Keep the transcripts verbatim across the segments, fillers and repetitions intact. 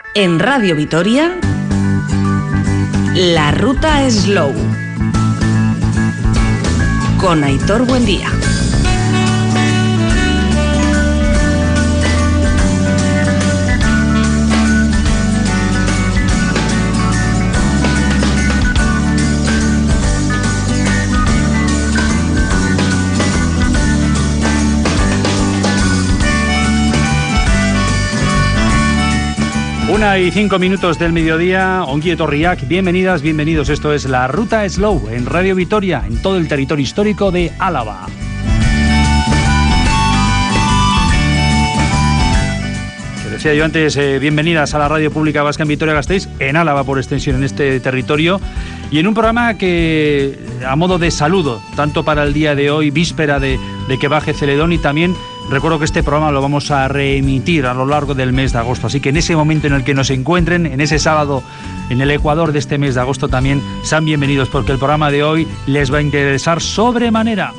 En Radio Vitoria, La Ruta Slow, con Aitor Buendía. Una y cinco minutos del mediodía, Ongi etorriak, bienvenidas, bienvenidos. Esto es La Ruta Slow en Radio Vitoria, en todo el territorio histórico de Álava. Que decía yo antes, eh, bienvenidas a la Radio Pública Vasca en Vitoria-Gasteiz, en Álava por extensión, en este territorio, y en un programa que, a modo de saludo, tanto para el día de hoy, víspera de, de que baje Celedón, y también recuerdo que este programa lo vamos a reemitir a lo largo del mes de agosto, así que en ese momento en el que nos encuentren, en ese sábado en el Ecuador de este mes de agosto, también sean bienvenidos, porque el programa de hoy les va a interesar sobremanera.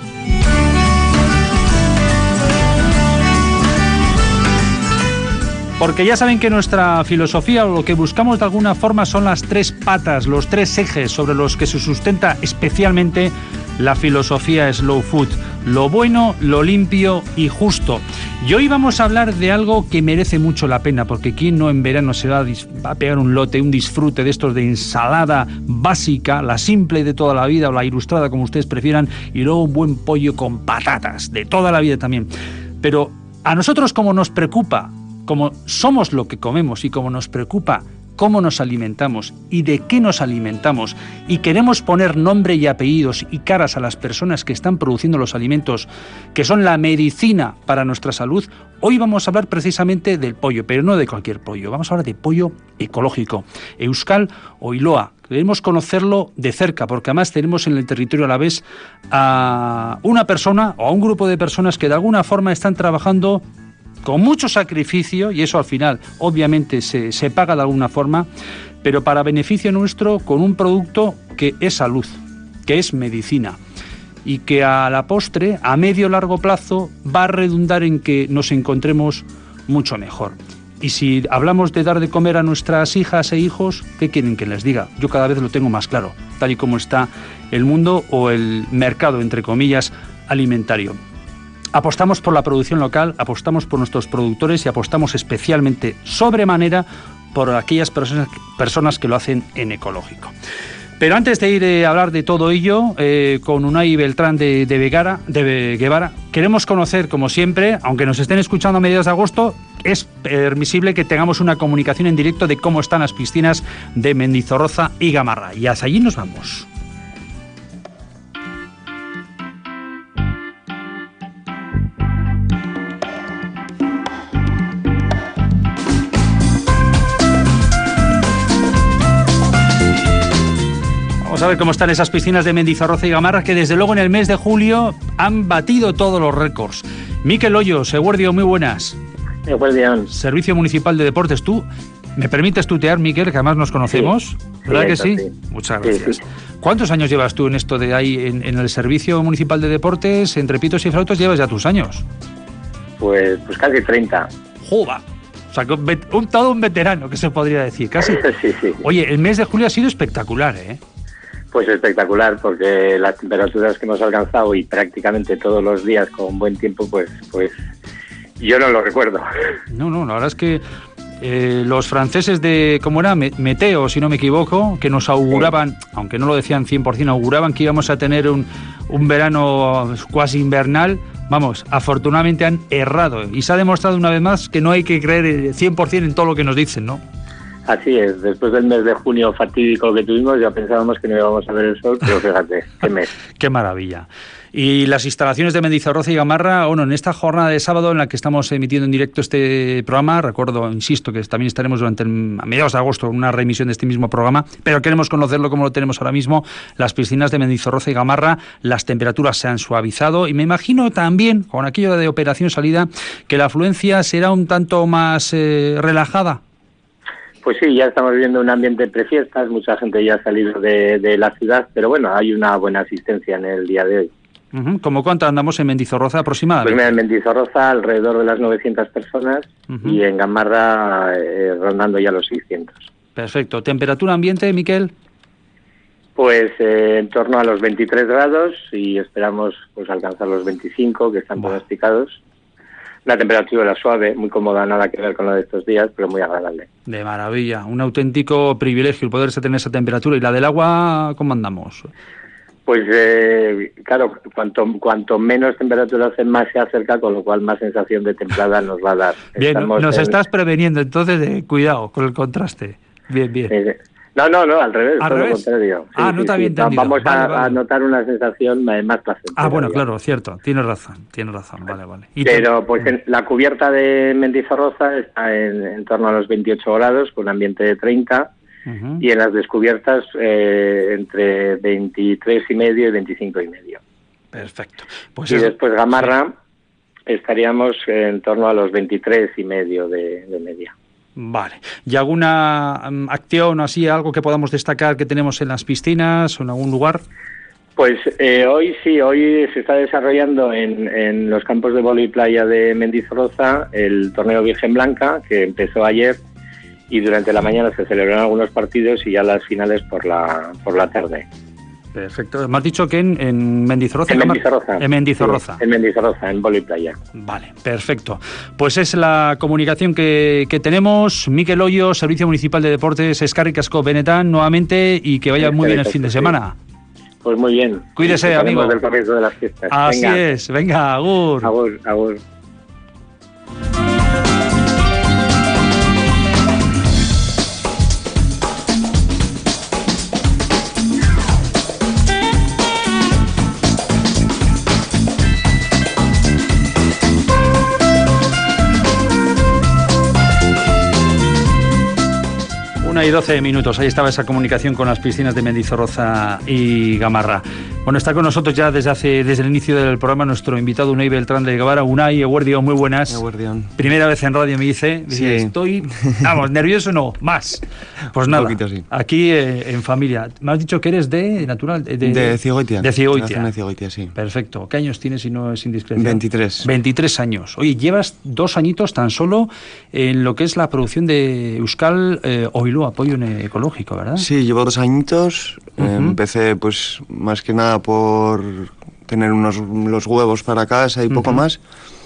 Porque ya saben que nuestra filosofía, o lo que buscamos de alguna forma, son las tres patas, los tres ejes sobre los que se sustenta especialmente la filosofía Slow Food: lo bueno, lo limpio y justo. Y hoy vamos a hablar de algo que merece mucho la pena, porque quién no en verano se va a, va a pegar un lote, un disfrute de estos de ensalada básica, la simple de toda la vida o la ilustrada, como ustedes prefieran, y luego un buen pollo con patatas, de toda la vida también. Pero a nosotros, como nos preocupa, como somos lo que comemos y como nos preocupa cómo nos alimentamos y de qué nos alimentamos, y queremos poner nombre y apellidos y caras a las personas que están produciendo los alimentos, que son la medicina para nuestra salud, hoy vamos a hablar precisamente del pollo, pero no de cualquier pollo. Vamos a hablar de pollo ecológico, Euskal Oiloa. Queremos conocerlo de cerca, porque además tenemos en el territorio alavés a una persona o a un grupo de personas que de alguna forma están trabajando con mucho sacrificio, y eso al final obviamente se, se paga de alguna forma, pero para beneficio nuestro, con un producto que es salud, que es medicina, y que a la postre, a medio largo plazo, va a redundar en que nos encontremos mucho mejor. Y si hablamos de dar de comer a nuestras hijas e hijos, ¿qué quieren que les diga? Yo cada vez lo tengo más claro, tal y como está el mundo o el mercado, entre comillas, alimentario. Apostamos por la producción local, apostamos por nuestros productores y apostamos especialmente, sobremanera, por aquellas personas, personas que lo hacen en ecológico. Pero antes de ir eh, a hablar de todo ello, eh, con Unai Beltrán de, de, Vegara, de Guevara, queremos conocer, como siempre, aunque nos estén escuchando a mediados de agosto, es permisible que tengamos una comunicación en directo de cómo están las piscinas de Mendizorroza y Gamarra. Y hasta allí nos vamos. Vamos a ver cómo están esas piscinas de Mendizorroza y Gamarra, que desde luego en el mes de julio han batido todos los récords. Miquel Hoyos, Eguerdio, muy buenas. Eguerdio. Servicio Municipal de Deportes. ¿Tú me permites tutear, Miquel, que además nos conocemos? Sí, ¿verdad sí, que sí? sí? Muchas gracias. Sí, sí. ¿Cuántos años llevas tú en esto de ahí, en, en el Servicio Municipal de Deportes, entre pitos y flautas? ¿Llevas ya tus años? Pues, pues casi treinta. ¡Joba! O sea, un, todo un veterano, que se podría decir, casi. Sí, sí. Oye, el mes de julio ha sido espectacular, ¿eh? Pues espectacular, porque las temperaturas que hemos alcanzado y prácticamente todos los días con buen tiempo, pues pues yo no lo recuerdo. No, no, la verdad es que eh, los franceses de, ¿cómo era? Meteo, si no me equivoco, que nos auguraban, sí, aunque no lo decían cien por ciento, auguraban que íbamos a tener un, un verano cuasi invernal. Vamos, afortunadamente han errado, y se ha demostrado una vez más que no hay que creer cien por ciento en todo lo que nos dicen, ¿no? Así es, después del mes de junio fatídico que tuvimos, ya pensábamos que no íbamos a ver el sol, pero fíjate, qué mes. Qué maravilla. Y las instalaciones de Mendizorroza y Gamarra, bueno, en esta jornada de sábado en la que estamos emitiendo en directo este programa, recuerdo, insisto, que también estaremos durante el, a mediados de agosto en una reemisión de este mismo programa, pero queremos conocerlo como lo tenemos ahora mismo. Las piscinas de Mendizorroza y Gamarra, las temperaturas se han suavizado, y me imagino también, con aquello de operación salida, que la afluencia será un tanto más eh, relajada. Pues sí, ya estamos viviendo un ambiente prefiestas, mucha gente ya ha salido de, de la ciudad, pero bueno, hay una buena asistencia en el día de hoy. Uh-huh. ¿Cómo cuánto andamos en Mendizorroza aproximadamente? Pues mira, en Mendizorroza alrededor de las novecientas personas uh-huh. y en Gamarra eh, rondando ya los seiscientos. Perfecto. ¿Temperatura ambiente, Miquel? Pues eh, en torno a los veintitrés grados y esperamos pues alcanzar los veinticinco que están bueno. pronosticados. Una temperatura suave, muy cómoda, nada que ver con lo de estos días, pero muy agradable. De maravilla, un auténtico privilegio el poderse tener esa temperatura. ¿Y la del agua cómo andamos? Pues eh, claro, cuanto cuanto menos temperatura hace, más se acerca, con lo cual más sensación de templada nos va a dar. Bien, Estamos nos en... estás preveniendo, entonces eh, cuidado con el contraste. Bien, bien. Eh, no, no, no, al revés, ¿Al todo revés? lo contrario. Ah, sí, no sí, te había sí. entendido. Vamos vale, a, vale. a notar una sensación más placentera. Ah, bueno, digamos. claro, cierto, tienes razón, tienes razón, vale, vale. ¿Y Pero te... pues en la cubierta de Mendizorroza está en, en torno a los veintiocho grados, con un ambiente de treinta, uh-huh. y en las descubiertas eh, entre veintitrés y medio y veinticinco y medio. Perfecto. Pues y es... después Gamarra sí. estaríamos en torno a los veintitrés y medio de, de media. Vale. ¿Y alguna um, acción o así, algo que podamos destacar que tenemos en las piscinas o en algún lugar? Pues eh, hoy sí, hoy se está desarrollando en, en los campos de vóley playa de Mendizorroza el torneo Virgen Blanca, que empezó ayer, y durante la mañana se celebraron algunos partidos y ya las finales por la por la tarde. Perfecto. Me has dicho que en, en Mendizorroza. En Mendizorroza. En Mendizorroza. Sí, en Mendizorroza, en vóley playa. Vale, perfecto. Pues es la comunicación que, que tenemos. Miquel Hoyo, Servicio Municipal de Deportes, Eskerrik asko benetan, nuevamente, y que vaya muy bien el fin de semana. Pues muy bien. Cuídese, amigo. Del comienzo de las fiestas. Así venga. es. Venga, agur. Agur, agur. una y doce minutos, ahí estaba esa comunicación con las piscinas de Mendizorroza y Gamarra. Bueno, está con nosotros ya desde hace desde el inicio del programa nuestro invitado Unai Beltrán de Gavara. Unai, Eguerdión, muy buenas. Eguerdión. Primera vez en radio me dice, dice sí. estoy, vamos, nervioso no, más. Pues nada, poquito, sí. aquí eh, en familia. Me has dicho que eres de natural... De, de, de Cigoitia. De Cigoitia. De la zona de Cigoitia, sí. Perfecto. ¿Qué años tienes si no es indiscreción? veintitrés. veintitrés años. Oye, llevas dos añitos tan solo en lo que es la producción de Euskal eh, Oilú, apoyo ecológico, ¿verdad? Sí, llevo dos añitos. Uh-huh. eh, empecé, pues, más que nada por tener unos los huevos para casa y poco uh-huh. más.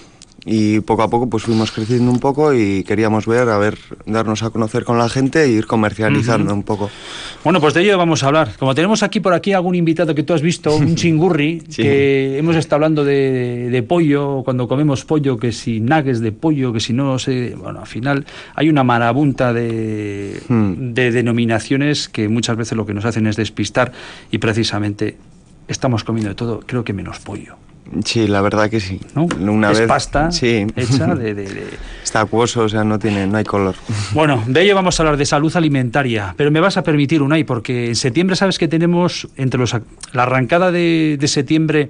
Y poco a poco pues fuimos creciendo un poco y queríamos ver, a ver, darnos a conocer con la gente e ir comercializando uh-huh. un poco. Bueno, pues de ello vamos a hablar. Como tenemos aquí por aquí algún invitado que tú has visto, un chingurri, sí. que hemos estado hablando de, de pollo, cuando comemos pollo, que si nuggets de pollo, que si no sé... Bueno, al final hay una marabunta de, hmm. de denominaciones que muchas veces lo que nos hacen es despistar y precisamente estamos comiendo de todo, creo que menos pollo. Sí, la verdad que sí. ¿No? Una es vez, pasta sí. hecha de, de, de... Está acuoso, o sea, no tiene, no hay color. Bueno, de ello vamos a hablar, de salud alimentaria. Pero me vas a permitir, Unai, porque en septiembre sabes que tenemos entre los la arrancada de, de septiembre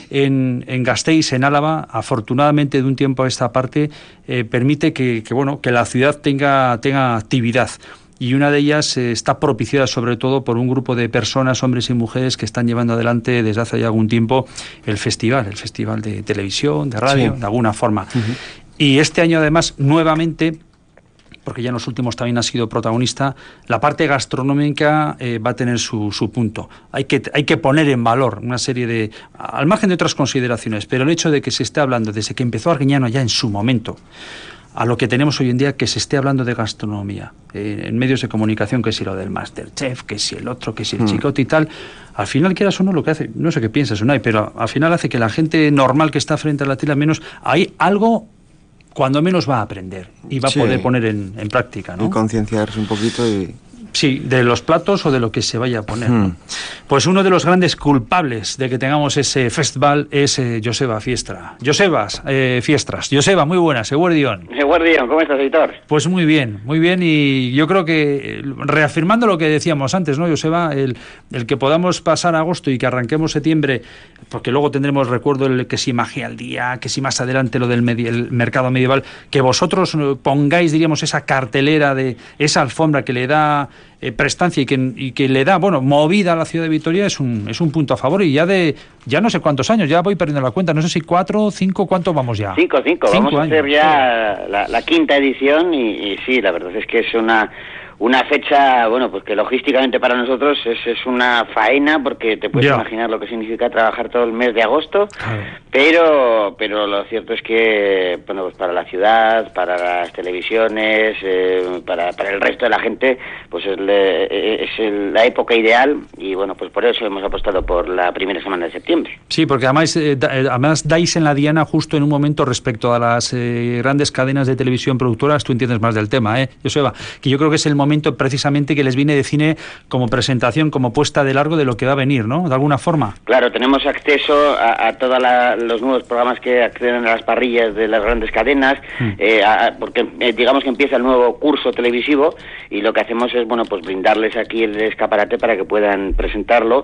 en, en Gasteiz, en Álava, afortunadamente de un tiempo a esta parte, eh, permite que, que, bueno, que la ciudad tenga, tenga actividad. Y una de ellas eh, está propiciada sobre todo por un grupo de personas, hombres y mujeres, que están llevando adelante desde hace ya algún tiempo el festival, el festival de televisión, de radio, sí. de alguna forma. Uh-huh. Y este año además, nuevamente, porque ya en los últimos también ha sido protagonista, la parte gastronómica eh, va a tener su, su punto. Hay que, hay que poner en valor una serie de, al margen de otras consideraciones, pero el hecho de que se esté hablando desde que empezó Arguiñano ya en su momento, a lo que tenemos hoy en día, que se esté hablando de gastronomía eh, en medios de comunicación, que si lo del Masterchef, que si el otro, que si el mm. chicote y tal, al final quieras o no, lo que hace, no sé qué piensas, Unai, pero al final hace que la gente normal que está frente a la tele, al menos hay algo, cuando menos va a aprender y va sí. a poder poner en, en práctica, ¿no? Y concienciarse un poquito y... Sí, de los platos o de lo que se vaya a poner, ¿no? Hmm. Pues uno de los grandes culpables de que tengamos ese festival es eh, Joseba Fiestra. Josebas, eh, Fiestras. Joseba, muy buenas, Eguerdión. Eguerdión, ¿cómo estás, editor? Pues muy bien, muy bien, y yo creo que, reafirmando lo que decíamos antes, ¿no, Joseba? El, el que podamos pasar agosto y que arranquemos septiembre, porque luego tendremos, recuerdo, el que si magia al día, que si más adelante lo del medi- el mercado medieval, que vosotros pongáis, diríamos, esa cartelera, de esa alfombra que le da eh, prestancia y que, y que le da, bueno, movida a la ciudad de Vitoria, es un, es un punto a favor. Y ya de, ya no sé cuántos años, ya voy perdiendo la cuenta, no sé si cuatro, cinco, ¿cuánto vamos ya? Cinco, cinco, cinco vamos años, a hacer ya sí. la, la quinta edición y, y sí, la verdad es que es una... Una fecha, bueno, pues que logísticamente para nosotros es, es una faena, porque te puedes ya. imaginar lo que significa trabajar todo el mes de agosto, claro. pero pero lo cierto es que, bueno, pues para la ciudad, para las televisiones, eh, para, para el resto de la gente, pues es, le, es el, la época ideal y, bueno, pues por eso hemos apostado por la primera semana de septiembre. Sí, porque además, eh, da, además dais en la diana justo en un momento respecto a las eh, grandes cadenas de televisión productoras, tú entiendes más del tema, ¿eh? Joseba, que yo creo que es el momento precisamente que les viene de cine como presentación, como puesta de largo de lo que va a venir, ¿no? De alguna forma. Claro, tenemos acceso a, a todos los nuevos programas que acceden a las parrillas de las grandes cadenas, mm. eh, a, porque eh, digamos que empieza el nuevo curso televisivo y lo que hacemos es, bueno, pues brindarles aquí el escaparate para que puedan presentarlo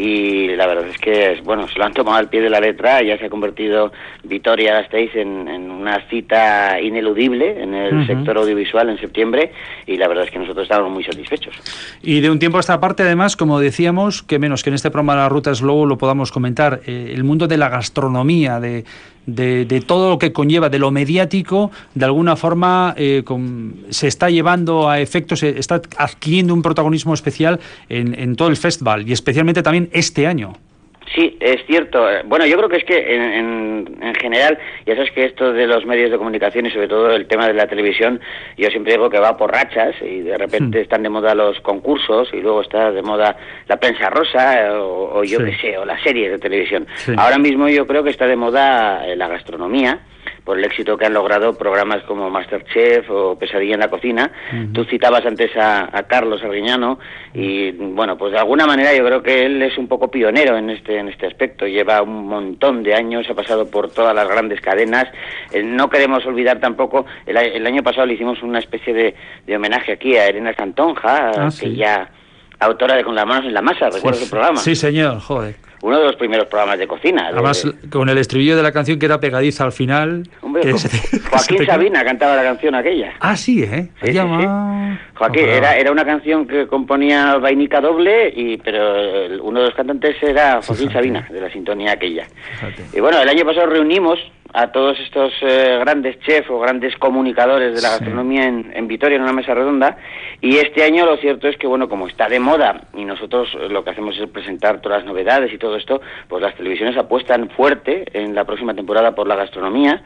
y la verdad es que, es, bueno, se lo han tomado al pie de la letra, ya se ha convertido Vitoria-Gasteiz en, en una cita ineludible en el uh-huh. sector audiovisual en septiembre y la verdad es que nosotros estamos muy satisfechos. Y de un tiempo a esta parte, además, como decíamos, que menos que en este programa de la Ruta Slow lo podamos comentar, eh, el mundo de la gastronomía, de, de, de todo lo que conlleva, de lo mediático, de alguna forma eh, con, se está llevando a efectos, eh, está adquiriendo un protagonismo especial en, en todo el festival y especialmente también este año. Sí, es cierto. Bueno, yo creo que es que en, en, en general, ya sabes que esto de los medios de comunicación y sobre todo el tema de la televisión, yo siempre digo que va por rachas y de repente sí. están de moda los concursos y luego está de moda la prensa rosa o, o yo sí. qué sé, o las series de televisión. Sí. Ahora mismo yo creo que está de moda la gastronomía, por el éxito que han logrado programas como MasterChef o Pesadilla en la cocina. Uh-huh. Tú citabas antes a, a Carlos Arguiñano y, bueno, pues de alguna manera yo creo que él es un poco pionero en este en este aspecto. Lleva un montón de años, ha pasado por todas las grandes cadenas. Eh, no queremos olvidar tampoco, el, el año pasado le hicimos una especie de, de homenaje aquí a Elena Santonja, ah, que sí. ya autora de Con las manos en la masa, recuerdo sí, su programa. Sí, señor, joder. Uno de los primeros programas de cocina. Además, de... con el estribillo de la canción que era pegadiza al final. Hombre, que se... Joaquín se Sabina cantaba la canción aquella. Ah, sí, ¿eh? Sí, sí, sí. Joaquín, oh, era, era una canción que componía Vainica doble, y pero uno de los cantantes era Joaquín Fíjate. Sabina, de la sintonía aquella. Fíjate. Y bueno, el año pasado reunimos a todos estos eh, grandes chefs o grandes comunicadores de la gastronomía sí. en, en Vitoria, en una mesa redonda, y este año lo cierto es que, bueno, como está de moda, y nosotros lo que hacemos es presentar todas las novedades y todo esto, pues las televisiones apuestan fuerte en la próxima temporada por la gastronomía,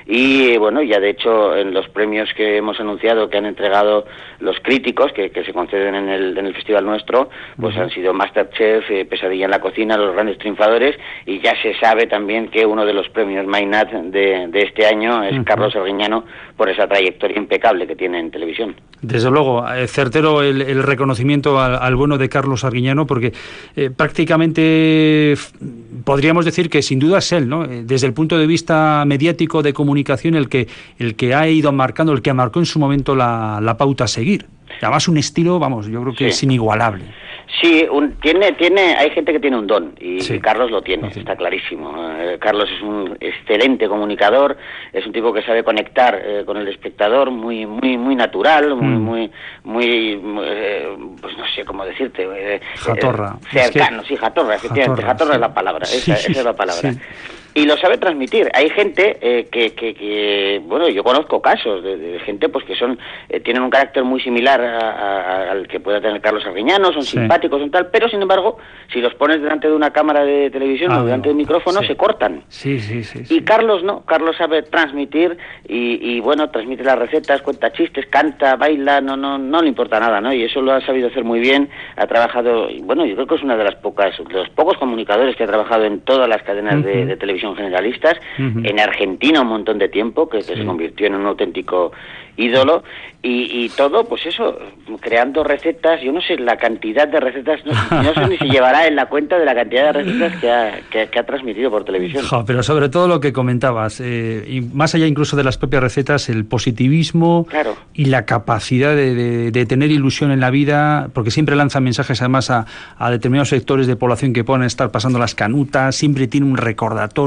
y bueno, ya de hecho en los premios que hemos anunciado que han entregado los críticos, que, que se conceden en el, en el festival nuestro, pues uh-huh. han sido MasterChef, eh, Pesadilla en la cocina, los grandes triunfadores, y ya se sabe también que uno de los premios Mainat de, de este año es uh-huh. Carlos Arguiñano, por esa trayectoria impecable que tiene en televisión. Desde luego, eh, certero el, el reconocimiento al, al bueno de Carlos Arguiñano, porque eh, prácticamente f- podríamos decir que sin duda es él, ¿no? Eh, desde el punto de vista mediático de comunicación, el que el que ha ido marcando, el que marcó en su momento la, la pauta a seguir. Además un estilo, vamos, yo creo que sí. es inigualable. Sí, un, tiene, tiene, hay gente que tiene un don y sí. Carlos lo tiene, sí. está clarísimo. Eh, Carlos es un excelente comunicador, es un tipo que sabe conectar eh, con el espectador, muy, muy, muy natural, muy, mm. muy, muy, muy eh, pues no sé cómo decirte. Eh, jatorra. Eh, cercano, es que... sí, jatorra, efectivamente, jatorra, jatorra sí. es la palabra, esa, sí. esa es la palabra. Sí. Y lo sabe transmitir. Hay gente eh, que, que, que, bueno, yo conozco casos de, de gente pues que son eh, tienen un carácter muy similar a, a, al que pueda tener Carlos Arguiñano, son sí. simpáticos, son tal, pero sin embargo, si los pones delante de una cámara de televisión ah, o delante no. de un micrófono, sí. se cortan. Sí, sí, sí, y sí. Carlos no, Carlos sabe transmitir y, y bueno, transmite las recetas, cuenta chistes, canta, baila, no, no, no le importa nada, ¿no? Y eso lo ha sabido hacer muy bien, ha trabajado, y bueno, yo creo que es una de las pocas, de los pocos comunicadores que ha trabajado en todas las cadenas uh-huh. de, de televisión generalistas, uh-huh. en Argentina un montón de tiempo, que, que sí. se convirtió en un auténtico ídolo, y, y todo, pues eso, creando recetas, yo no sé la cantidad de recetas, no, no sé ni si llevará en la cuenta de la cantidad de recetas que ha, que, que ha transmitido por televisión. Jo, pero sobre todo lo que comentabas, eh, y más allá incluso de las propias recetas, el positivismo claro. y la capacidad de, de, de tener ilusión en la vida, porque siempre lanza mensajes además a, a determinados sectores de población que puedan estar pasando las canutas, siempre tiene un recordatorio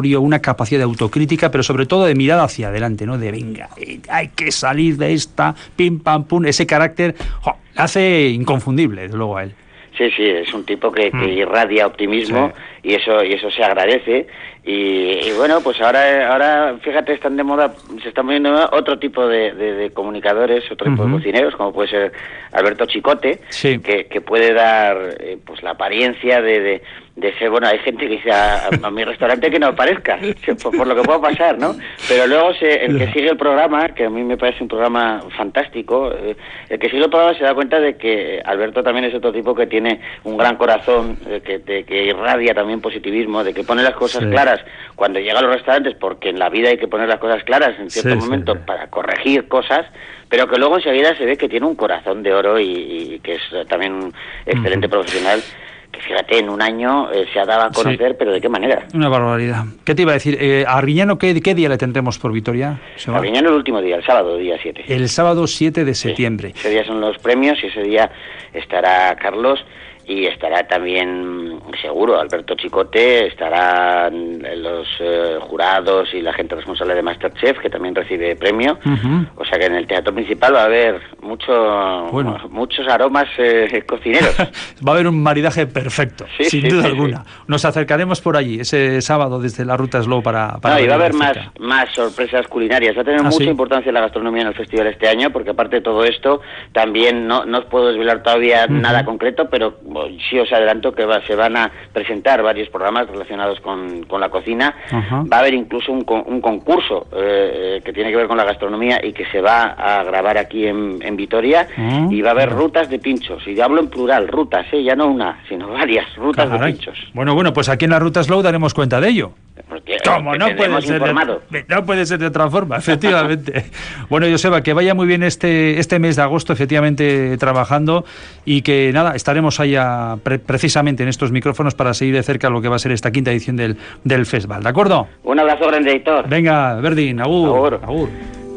brío, una capacidad de autocrítica, pero sobre todo de mirada hacia adelante, ¿no? De venga, hay que salir de esta, pim, pam, pum, ese carácter, jo, hace inconfundible, desde luego, a él. Sí, sí, es un tipo que, que irradia optimismo, sí. y eso y eso se agradece. Y, y bueno, pues ahora, ahora fíjate, están de moda, se están poniendo otro tipo de, de, de comunicadores, otro tipo uh-huh. de cocineros, como puede ser Alberto Chicote, sí. que, que puede dar eh, pues la apariencia de, de, de ser, bueno, hay gente que dice a, a mi restaurante que no aparezca, por, por lo que pueda pasar, ¿no? Pero luego se, el que sigue el programa, que a mí me parece un programa fantástico, eh, el que sigue el programa se da cuenta de que Alberto también es otro tipo que tiene un gran corazón, de que, de que irradia también positivismo, de que pone las cosas sí. claras cuando llega a los restaurantes, porque en la vida hay que poner las cosas claras en cierto sí, momento sí, sí. para corregir cosas, pero que luego enseguida se ve que tiene un corazón de oro y, y que es también un excelente uh-huh. profesional, que fíjate, en un año eh, se ha dado a conocer, sí. pero ¿de qué manera? Una barbaridad. ¿Qué te iba a decir? Eh, ¿A Arguiñano qué, qué día le tendremos por Vitoria? A Arguiñano el último día, el sábado, día siete. El sábado siete de septiembre. Sí. Ese día son los premios y ese día estará Carlos y estará también, seguro, Alberto Chicote, estarán los eh, jurados y la gente responsable de MasterChef, que también recibe premio. Uh-huh. O sea que en el teatro principal va a haber mucho, bueno. muchos aromas eh, cocineros. Va a haber un maridaje perfecto, sí, sin sí, duda sí, alguna. Sí. Nos acercaremos por allí ese sábado desde la Ruta Slow para... para no, y va a haber más, más sorpresas culinarias. Va a tener ¿Ah, mucha sí? importancia la gastronomía en el festival este año, porque aparte de todo esto, también no, no os puedo desvelar todavía uh-huh. nada concreto, pero sí os adelanto que va, se van a presentar varios programas relacionados con, con la cocina. Uh-huh. Va a haber incluso un, un concurso eh, que tiene que ver con la gastronomía y que se va a grabar aquí en, en Vitoria, uh-huh. y va a haber rutas de pinchos, y hablo en plural, rutas, ¿eh? Ya no una, sino varias rutas Caray. de pinchos. Bueno, bueno, pues aquí en la Ruta Slow daremos cuenta de ello. Porque, ¿Cómo? Eh, no, puede ser de, no puede ser de otra forma, efectivamente. Bueno, Joseba, que vaya muy bien este este mes de agosto, efectivamente, trabajando, y que, nada, estaremos allá pre- precisamente en estos micrófonos para seguir de cerca lo que va a ser esta quinta edición del, del festival, ¿de acuerdo? Un abrazo grande, Héctor. Venga, Verdín, agur. Agur. agur.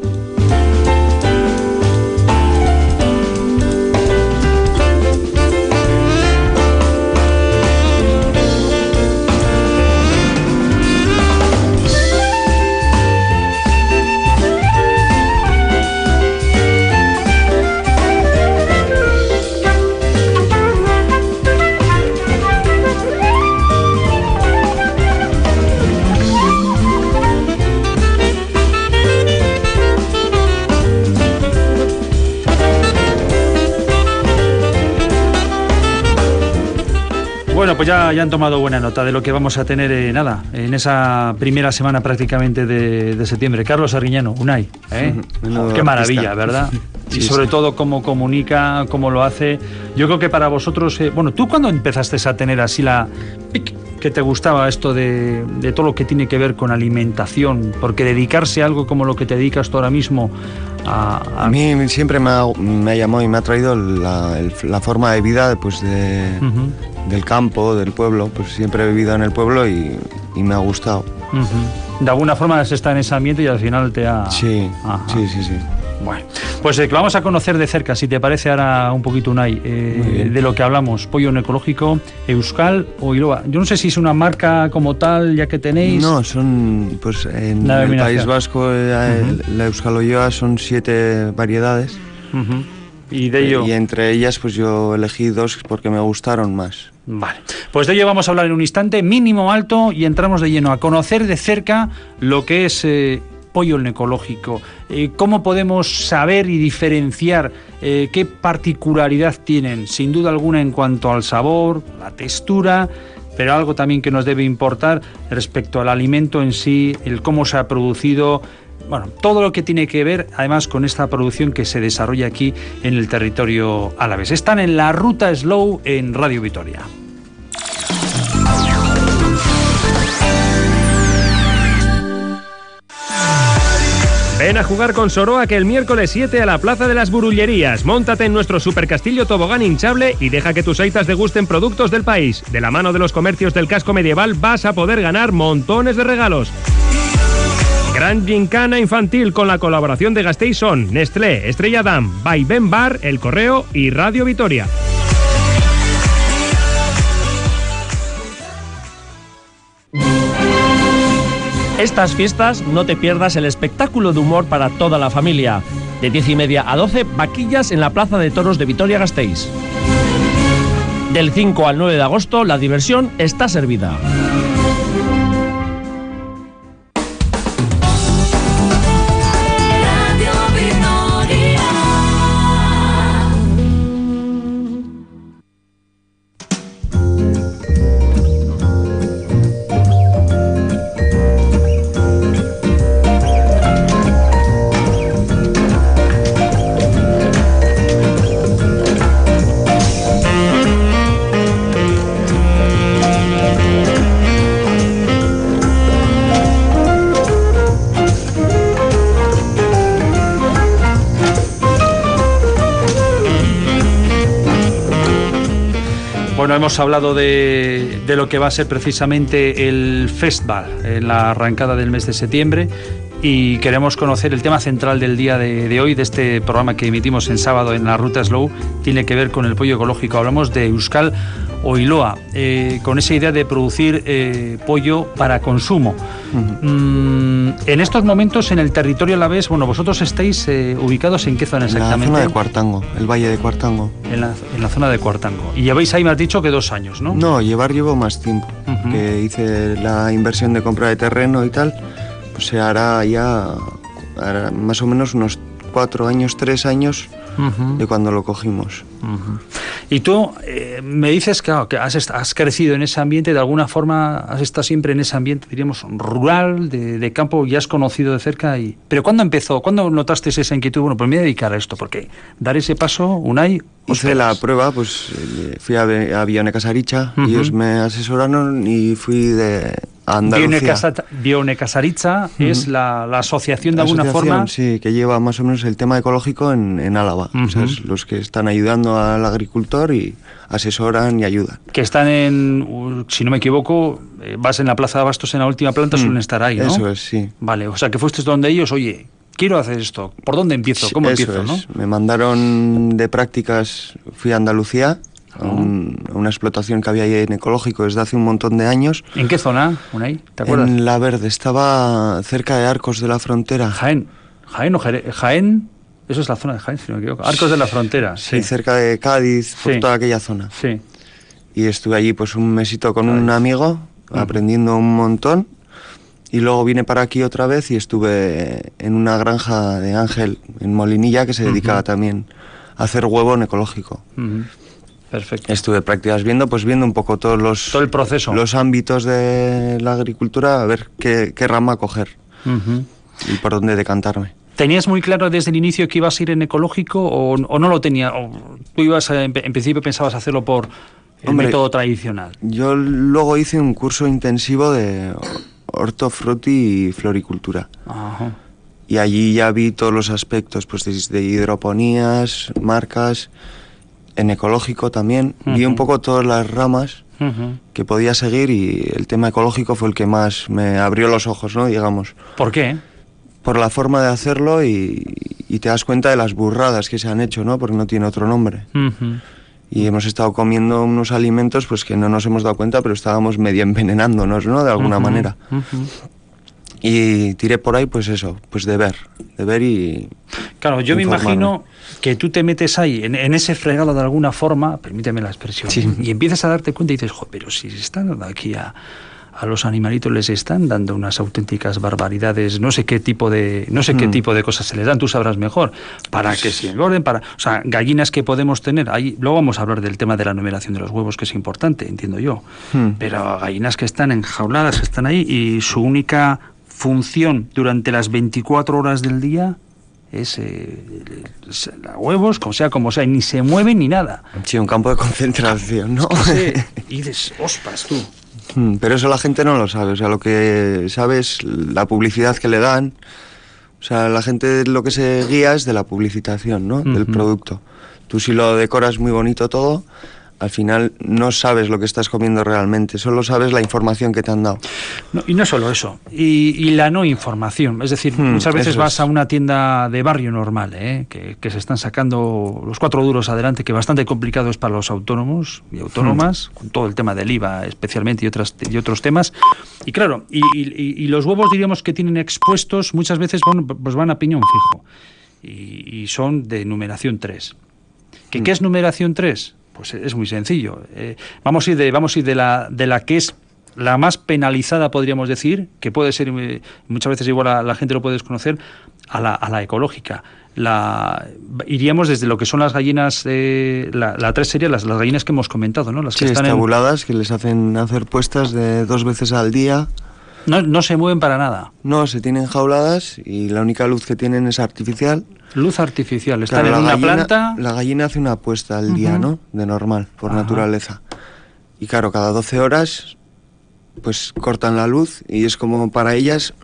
Bueno, pues ya, ya han tomado buena nota de lo que vamos a tener, eh, nada, en esa primera semana prácticamente de, de septiembre. Carlos Arguiñano, Unai, ¿eh? Oh, qué maravilla, ¿verdad? Sí, y sobre sí. todo cómo comunica, cómo lo hace. Yo creo que para vosotros, eh, bueno, ¿tú cuándo empezaste a tener así la... que te gustaba esto de, de todo lo que tiene que ver con alimentación? Porque dedicarse a algo como lo que te dedicas tú ahora mismo a... A, a mí siempre me ha, me ha llamado y me ha traído la, el, la forma de vida pues de, uh-huh. del campo, del pueblo. Pues siempre he vivido en el pueblo y, y me ha gustado. Uh-huh. De alguna forma has estado en ese ambiente y al final te ha... Sí, Ajá. sí, sí, sí. Bueno, pues eh, lo vamos a conocer de cerca, si te parece ahora un poquito, Unai, eh, de lo que hablamos. Pollo ecológico, Euskal o Iloa. Yo no sé si es una marca como tal, ya que tenéis... No, son, pues en el País Vasco, eh, uh-huh. la Euskal Oioa son siete variedades. Uh-huh. Y de ello... Y entre ellas, pues yo elegí dos porque me gustaron más. Vale, pues de ello vamos a hablar en un instante, mínimo alto, y entramos de lleno a conocer de cerca lo que es... Eh, pollo ecológico. Eh, ¿Cómo podemos saber y diferenciar eh, qué particularidad tienen? Sin duda alguna en cuanto al sabor, la textura, pero algo también que nos debe importar respecto al alimento en sí, el cómo se ha producido, bueno, todo lo que tiene que ver además con esta producción que se desarrolla aquí en el territorio alavés. Están en la Ruta Slow en Radio Vitoria. Ven a jugar con Soroa que el miércoles siete a la Plaza de las Burullerías. Móntate en nuestro supercastillo tobogán hinchable y deja que tus aitas degusten productos del país. De la mano de los comercios del casco medieval vas a poder ganar montones de regalos. Gran gincana infantil con la colaboración de Gasteiz Son, Nestlé, Estrella Damm, Vaivén Bar, El Correo y Radio Vitoria. Estas fiestas no te pierdas el espectáculo de humor para toda la familia. De diez y media a doce, vaquillas en la Plaza de Toros de Vitoria-Gasteiz. Del cinco al nueve de agosto, la diversión está servida. Bueno, hemos hablado de, de lo que va a ser precisamente el festival en la arrancada del mes de septiembre y queremos conocer el tema central del día de, de hoy, de este programa que emitimos en sábado en la Ruta Slow. Tiene que ver con el pollo ecológico. Hablamos de Euskal Oiloa, eh, con esa idea de producir eh, pollo para consumo. Uh-huh. Mm, en estos momentos en el territorio alavés, bueno, vosotros estáis eh, ubicados en qué zona exactamente. En la zona de Cuartango, el Valle de Cuartango. En la, en la zona de Cuartango. Y lleváis ahí, me has dicho que dos años, ¿no? No, llevar llevo más tiempo. Uh-huh. Que hice la inversión de compra de terreno y tal, pues se hará ya hará más o menos unos cuatro años, tres años uh-huh. de cuando lo cogimos. Uh-huh. Y tú eh, me dices claro, que has, has crecido en ese ambiente, de alguna forma has estado siempre en ese ambiente, diríamos, rural, de, de campo, y has conocido de cerca. Y... ¿Pero cuándo empezó? ¿Cuándo notaste esa inquietud? Bueno, pues me voy a dedicar a esto, porque dar ese paso, Unai... Hice la prueba, pues fui a, a Bione Casaritza, uh-huh. ellos me asesoraron y fui de a Andalucía. Bione Casaritza uh-huh. es la, la asociación de la alguna asociación, forma... Sí, que lleva más o menos el tema ecológico en, en Álava. Uh-huh. O sea, es los que están ayudando al agricultor y asesoran y ayudan. Que están en, si no me equivoco, vas en la Plaza de Abastos en la última planta, mm, suelen estar ahí, ¿no? Eso es, sí. Vale, o sea, que fuiste donde ellos, oye... Quiero hacer esto. ¿Por dónde empiezo? ¿Cómo Eso empiezo? Es. ¿no? Me mandaron de prácticas, fui a Andalucía, oh. a, un, a una explotación que había ahí en ecológico desde hace un montón de años. ¿En qué zona, Unai? ¿Te acuerdas? En La Verde, estaba cerca de Arcos de la Frontera. Jaén. ¿Jaén o Jere... Jaén? Eso es la zona de Jaén, si no me equivoco. Arcos de la Frontera. Sí, sí. cerca de Cádiz, por sí. toda aquella zona. Sí. Y estuve allí pues un mesito con Cádiz. un amigo, uh-huh. aprendiendo un montón. Y luego vine para aquí otra vez y estuve en una granja de Ángel, en Molinilla, que se dedicaba uh-huh. también a hacer huevo en ecológico. Uh-huh. Perfecto. Estuve prácticas viendo, pues viendo un poco todos los... Todo el proceso. Los ámbitos de la agricultura, a ver qué, qué rama coger uh-huh. y por dónde decantarme. ¿Tenías muy claro desde el inicio que ibas a ir en ecológico o, o no lo tenías? O tú ibas a, en, en principio pensabas hacerlo por el Hombre, método tradicional. Yo luego hice un curso intensivo de... hortofruti y floricultura. Ajá. Y allí ya vi todos los aspectos, pues desde hidroponías, marcas, en ecológico también. Uh-huh. Vi un poco todas las ramas uh-huh. que podía seguir y el tema ecológico fue el que más me abrió los ojos, ¿no? Digamos. ¿Por qué? Por la forma de hacerlo y, y te das cuenta de las burradas que se han hecho, ¿no? Porque no tiene otro nombre. Uh-huh. Y hemos estado comiendo unos alimentos pues que no nos hemos dado cuenta, pero estábamos medio envenenándonos, ¿no? De alguna uh-huh, manera. Uh-huh. Y tiré por ahí, pues eso, pues de ver, de ver y... Claro, yo me imagino que tú te metes ahí, en, en ese fregado de alguna forma, permíteme la expresión, sí. y empiezas a darte cuenta y dices, joder, pero si se están dando aquí a... a los animalitos les están dando unas auténticas barbaridades, no sé qué tipo de no sé mm. qué tipo de cosas se les dan, tú sabrás mejor, para que se engorden, para, o sea, gallinas que podemos tener, ahí luego vamos a hablar del tema de la numeración de los huevos, que es importante, entiendo yo, mm. pero gallinas que están enjauladas, que están ahí y su única función durante las veinticuatro horas del día es eh, huevos, como sea, como sea, y ni se mueven ni nada. Sí, un campo de concentración, ¿no? Sí, y dices, ospas, tú. Pero eso la gente no lo sabe, o sea, lo que sabe es la publicidad que le dan, o sea, la gente lo que se guía es de la publicitación, ¿no? Uh-huh. Del producto. Tú si lo decoras muy bonito todo, al final no sabes lo que estás comiendo realmente, solo sabes la información que te han dado. No, y no solo eso, y, y la no información. Es decir, hmm, muchas veces vas es. a una tienda de barrio normal, ¿eh? que, que se están sacando los cuatro duros adelante, que bastante complicado es para los autónomos y autónomas, hmm. con todo el tema del I V A especialmente y, otras, y otros temas. Y claro, y, y, y los huevos, diríamos, que tienen expuestos, muchas veces bueno, pues van a piñón fijo, y, y son de numeración tres. ¿Qué, hmm. ¿Qué es numeración tres? Pues es muy sencillo. Eh, vamos a ir de vamos a ir de la de la que es la más penalizada, podríamos decir, que puede ser eh, muchas veces igual la, la gente lo puede desconocer, a la a la ecológica. La iríamos desde lo que son las gallinas, eh, la, la tres sería las, las gallinas que hemos comentado, ¿no? Las que sí, están estabuladas, en... que les hacen hacer puestas de dos veces al día. No, no se mueven para nada. No, se tienen jauladas y la única luz que tienen es artificial. Luz artificial, están claro, en una gallina, planta... La gallina hace una puesta al uh-huh. día, ¿no? De normal, por Ajá. naturaleza. Y claro, cada doce horas, pues cortan la luz y es como para ellas...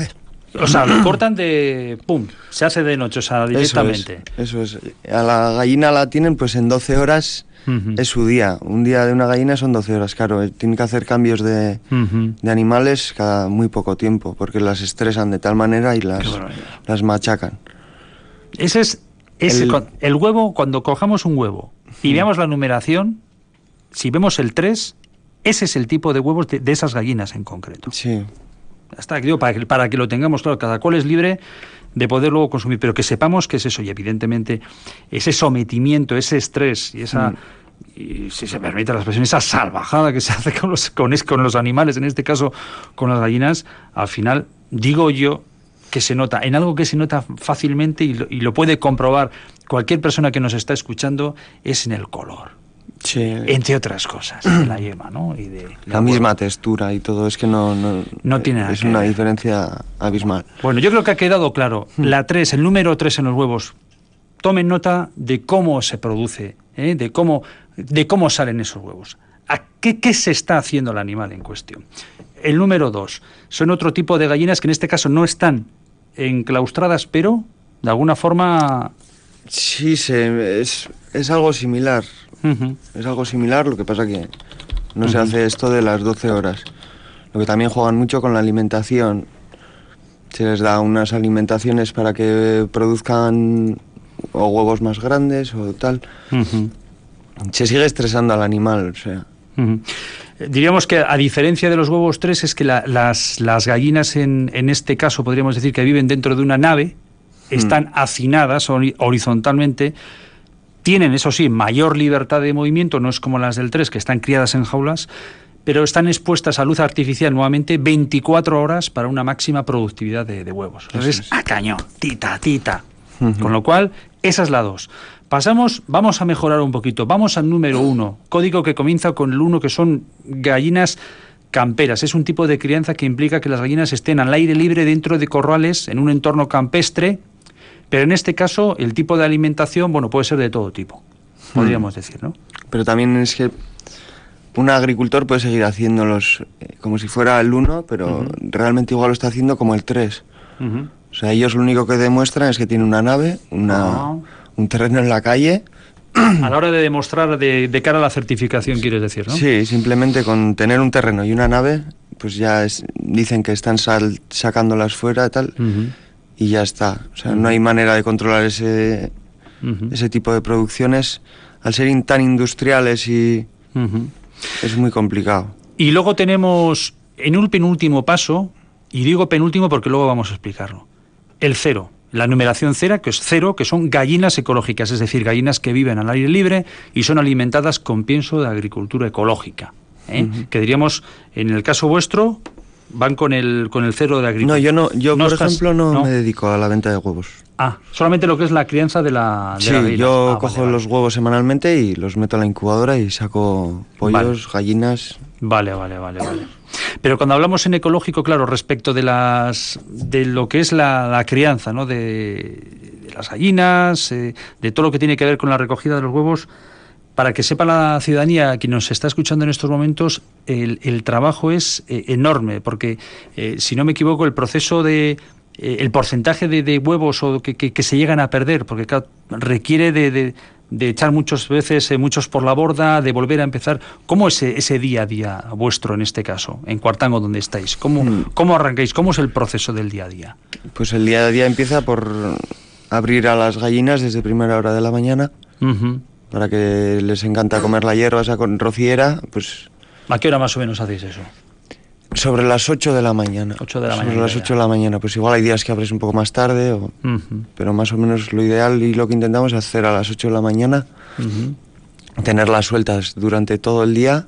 O sea, lo cortan de... ¡Pum! Se hace de noche, o sea, directamente. Eso es, eso es. A la gallina la tienen pues en doce horas... Uh-huh. Es su día. Un día de una gallina son doce horas, claro. Tienen que hacer cambios de, uh-huh. de animales cada muy poco tiempo, porque las estresan de tal manera y las, las machacan. Ese es ese, el, el huevo, cuando cojamos un huevo y uh-huh. veamos la numeración, si vemos el tres, ese es el tipo de huevos de, de esas gallinas en concreto. Sí. Hasta digo, para que, para que lo tengamos claro, cada cual es libre de poder luego consumir, pero que sepamos que es eso, y evidentemente ese sometimiento, ese estrés y esa, mm. y, si se permite la expresión, esa salvajada que se hace con los, con, es, con los animales, en este caso con las gallinas, al final, digo yo, que se nota, en algo que se nota fácilmente y lo, y lo puede comprobar cualquier persona que nos está escuchando, es en el color. Sí. Entre otras cosas, de la yema, ¿no? Y de la, la misma huevo. Textura y todo, es que no, no, no tiene nada es que una ver. Diferencia abismal. Bueno, yo creo que ha quedado claro. Hmm. La tres, el número tres en los huevos. Tomen nota de cómo se produce, ¿eh? de cómo de cómo salen esos huevos. ¿A qué, qué se está haciendo el animal en cuestión? El número dos, son otro tipo de gallinas que en este caso no están enclaustradas, pero de alguna forma... Sí, se, es, es algo similar. Uh-huh. Es algo similar, lo que pasa que no uh-huh. se hace esto de las doce horas. Lo que también juegan mucho con la alimentación. Se les da unas alimentaciones para que produzcan o huevos más grandes o tal. Uh-huh. Se sigue estresando al animal, o sea... Uh-huh. Diríamos que a diferencia de los huevos tres es que la, las, las gallinas en, en este caso podríamos decir que viven dentro de una nave, están uh-huh. hacinadas horizontalmente, tienen, eso sí, mayor libertad de movimiento, no es como las del tres, que están criadas en jaulas, pero están expuestas a luz artificial nuevamente veinticuatro horas para una máxima productividad de, de huevos. Entonces, es. a cañón, tita, tita. Uh-huh. Con lo cual, esa es la dos. Pasamos, vamos a mejorar un poquito, vamos al número uno, código que comienza con el uno, que son gallinas camperas. Es un tipo de crianza que implica que las gallinas estén al aire libre dentro de corrales, en un entorno campestre. Pero en este caso, el tipo de alimentación, bueno, puede ser de todo tipo, podríamos hmm. decir, ¿no? Pero también es que un agricultor puede seguir haciéndolos eh, como si fuera el uno, pero uh-huh. realmente igual lo está haciendo como el tres. Uh-huh. O sea, ellos lo único que demuestran es que tienen una nave, una, uh-huh. un terreno en la calle. A la hora de demostrar de, de cara a la certificación, quieres decir, ¿no? Sí, simplemente con tener un terreno y una nave, pues ya es, dicen que están sal, sacándolas fuera y tal. Uh-huh. Y ya está. O sea, uh-huh. no hay manera de controlar ese, uh-huh. ese tipo de producciones. Al ser tan industriales y... Uh-huh. es muy complicado. Y luego tenemos, en un penúltimo paso, y digo penúltimo porque luego vamos a explicarlo, el cero. La numeración cero, que es cero, que son gallinas ecológicas, es decir, gallinas que viven al aire libre y son alimentadas con pienso de agricultura ecológica. ¿eh? Uh-huh. Que diríamos, en el caso vuestro... van con el con el cero de agricultura. No, yo no, yo no por estás, ejemplo no, no me dedico a la venta de huevos. Ah, solamente lo que es la crianza de la de Sí, la yo ah, cojo vale, los vale. huevos semanalmente y los meto a la incubadora y saco pollos, vale. gallinas. Vale, vale, vale, vale. Pero cuando hablamos en ecológico, claro, respecto de las de lo que es la, la crianza, ¿no? De, de las gallinas, eh, de todo lo que tiene que ver con la recogida de los huevos. Para que sepa la ciudadanía, quien nos está escuchando en estos momentos, el, el trabajo es eh, enorme, porque, eh, si no me equivoco, el proceso de... Eh, el porcentaje de, de huevos o que, que, que se llegan a perder, porque claro, requiere de, de, de echar muchas veces eh, muchos por la borda, de volver a empezar. ¿Cómo es ese, ese día a día vuestro en este caso, en Cuartango donde estáis? ¿Cómo, mm. ¿Cómo arrancáis? ¿Cómo es el proceso del día a día? Pues el día a día empieza por abrir a las gallinas desde primera hora de la mañana, uh-huh. para que les encanta comer la hierba esa con rociera, pues... ¿A qué hora más o menos hacéis eso? Sobre las ocho de la mañana. ocho de la Sobre mañana. las ocho de la mañana. Pues igual hay días que abres un poco más tarde, o, uh-huh. pero más o menos lo ideal y lo que intentamos es hacer a las ocho de la mañana, uh-huh. tenerlas sueltas durante todo el día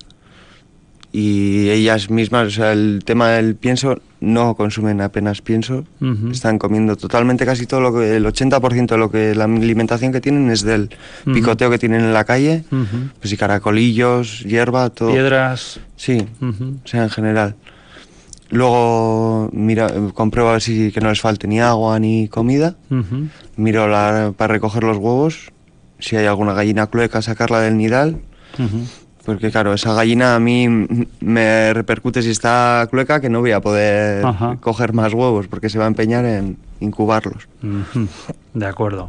y ellas mismas, o sea, el tema del pienso, no consumen apenas pienso, uh-huh. están comiendo totalmente casi todo lo que, el ochenta por ciento de lo que la alimentación que tienen es del uh-huh. picoteo que tienen en la calle, uh-huh. pues y caracolillos, hierba, todo. Piedras. Sí, uh-huh. o sea, en general. Luego mira, compruebo a ver si que no les falte ni agua ni comida. Uh-huh. Miro la, para recoger los huevos, si hay alguna gallina clueca, sacarla del nidal. Uh-huh. Porque claro, esa gallina a mí me repercute si está clueca, que no voy a poder uh-huh. coger más huevos, porque se va a empeñar en incubarlos. Uh-huh. De acuerdo.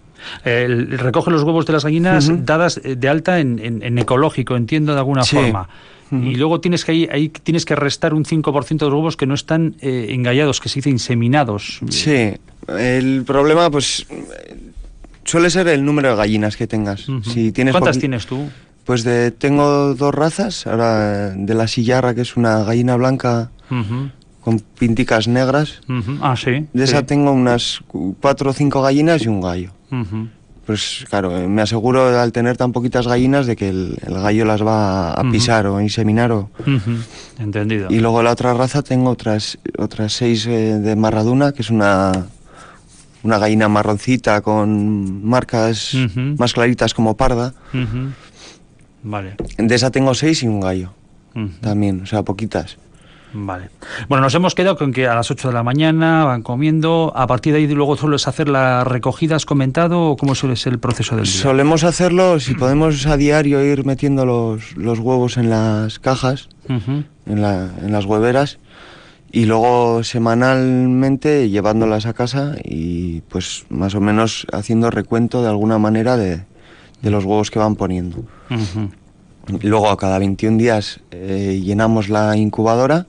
El, recoge los huevos de las gallinas uh-huh. dadas de alta en, en, en ecológico, entiendo, de alguna sí. forma. Uh-huh. Y luego tienes que ahí, ahí tienes que restar un cinco por ciento de los huevos que no están eh, engallados, que se dice inseminados. Sí, el problema pues suele ser el número de gallinas que tengas. Uh-huh. Si tienes ¿Cuántas po- tienes tú? Pues de, tengo dos razas, ahora de la sillarra, que es una gallina blanca uh-huh. con pinticas negras. Uh-huh. Ah, sí. De sí. esa tengo unas cuatro o cinco gallinas y un gallo. Uh-huh. Pues claro, me aseguro al tener tan poquitas gallinas de que el, el gallo las va a pisar uh-huh. o a inseminar. O... Uh-huh. Entendido. Y luego la otra raza tengo otras, otras seis eh, de marraduna, que es una, una gallina marroncita con marcas uh-huh. más claritas como parda. Uh-huh. Vale. De esa tengo seis y un gallo. Uh-huh. También, o sea, poquitas. Vale. Bueno, nos hemos quedado con que a las ocho de la mañana van comiendo. A partir de ahí luego sueles hacer las recogidas, comentado, o cómo suele ser el proceso del día. Solemos hacerlo, si podemos a diario ir metiendo los, los huevos en las cajas, uh-huh. en, la, en las hueveras, y luego semanalmente llevándolas a casa y pues más o menos haciendo recuento de alguna manera de, de los huevos que van poniendo. Uh-huh. Y luego a cada veintiún días eh, llenamos la incubadora.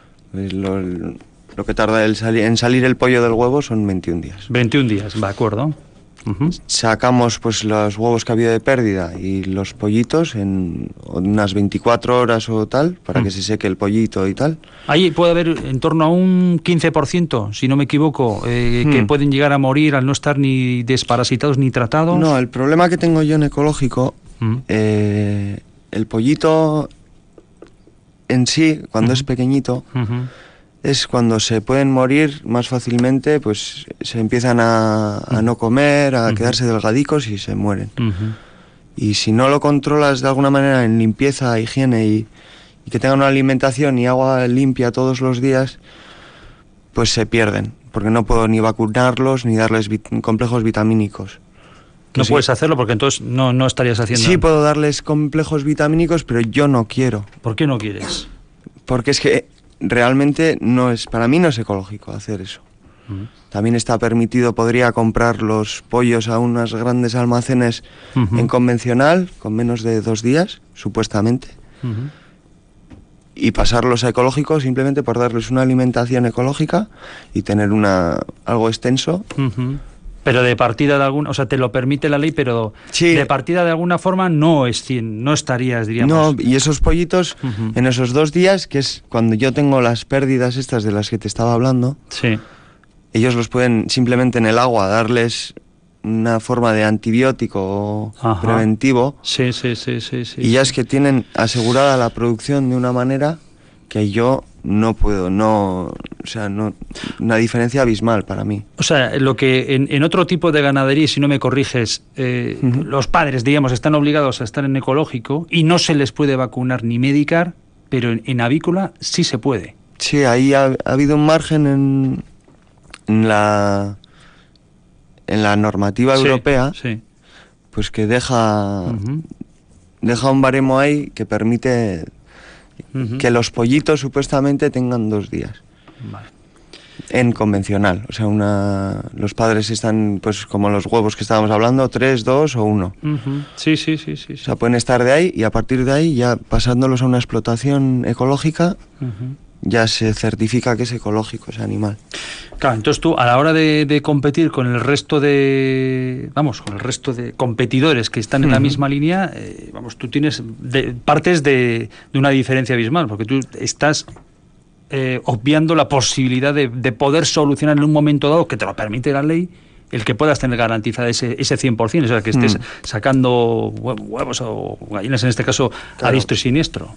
Lo, lo que tarda el sali- en salir el pollo del huevo son veintiún días. veintiún días, de acuerdo. Uh-huh. Sacamos pues los huevos que ha habido de pérdida y los pollitos en unas veinticuatro horas o tal, para uh-huh. que se seque el pollito y tal. Ahí puede haber en torno a un quince por ciento, si no me equivoco, eh, uh-huh. que pueden llegar a morir al no estar ni desparasitados ni tratados. No, el problema que tengo yo en ecológico, uh-huh. eh, el pollito en sí, cuando uh-huh. es pequeñito, uh-huh. es cuando se pueden morir más fácilmente, pues se empiezan a, a no comer, a uh-huh. quedarse delgadicos y se mueren. Uh-huh. Y si no lo controlas de alguna manera en limpieza, higiene y, y que tengan una alimentación y agua limpia todos los días, pues se pierden, porque no puedo ni vacunarlos ni darles vit- complejos vitamínicos. No sí. puedes hacerlo porque entonces no, no estarías haciendo... Sí, puedo darles complejos vitamínicos, pero yo no quiero. ¿Por qué no quieres? Porque es que realmente no es, para mí no es ecológico hacer eso. Uh-huh. También está permitido, podría comprar los pollos a unos grandes almacenes uh-huh. en convencional, con menos de dos días, supuestamente, uh-huh. y pasarlos a ecológico simplemente por darles una alimentación ecológica y tener una algo extenso. Uh-huh. Pero de partida de alguna, o sea, te lo permite la ley, pero sí. de partida de alguna forma no es cien, no estarías, diríamos. No, y esos pollitos, uh-huh. en esos dos días, que es cuando yo tengo las pérdidas estas de las que te estaba hablando, sí. ellos los pueden simplemente en el agua darles una forma de antibiótico Ajá. preventivo. Sí, sí, sí, sí, sí. Y ya es que tienen asegurada la producción de una manera que yo no puedo, no, o sea, no, una diferencia abismal para mí. O sea, lo que en, en otro tipo de ganadería, si no me corriges, eh, uh-huh. los padres, digamos, están obligados a estar en ecológico y no se les puede vacunar ni medicar, pero en, en avícola sí se puede. Sí, ahí ha, ha habido un margen en, en la en la normativa sí, europea, sí. pues que deja uh-huh. deja un baremo ahí que permite uh-huh. que los pollitos supuestamente tengan dos días. Vale. En convencional, o sea, una los padres están, pues como los huevos que estábamos hablando, tres, dos o uno. Uh-huh. Sí, sí, sí, sí, sí. O sea, pueden estar de ahí y a partir de ahí, ya pasándolos a una explotación ecológica, uh-huh. ya se certifica que es ecológico ese animal. Claro, entonces tú a la hora de, de competir con el resto de, vamos, con el resto de competidores que están en uh-huh. la misma línea, eh, vamos, tú tienes de, partes de, de una diferencia abismal, porque tú estás eh, obviando la posibilidad de, de poder solucionar en un momento dado, que te lo permite la ley, el que puedas tener garantizado ese, ese cien por ciento, o sea, que estés mm. sacando huevos o gallinas, en este caso, claro. a diestro y siniestro.